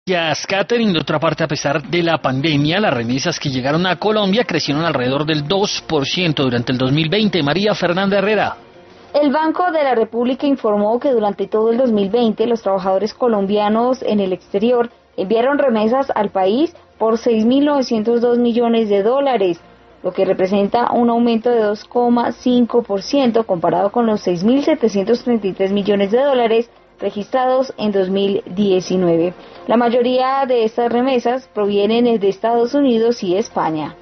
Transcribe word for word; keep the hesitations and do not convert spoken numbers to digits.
Catherine, de otra parte, a pesar de la pandemia, las remesas que llegaron a Colombia crecieron alrededor del dos por ciento durante el dos mil veinte. María Fernanda Herrera. El Banco de la República informó que durante todo el dos mil veinte los trabajadores colombianos en el exterior enviaron remesas al país por seis mil novecientos dos millones de dólares, lo que representa un aumento de dos coma cinco por ciento comparado con los seis mil setecientos treinta y tres millones de dólares registrados en dos mil diecinueve. La mayoría de estas remesas provienen de Estados Unidos y España.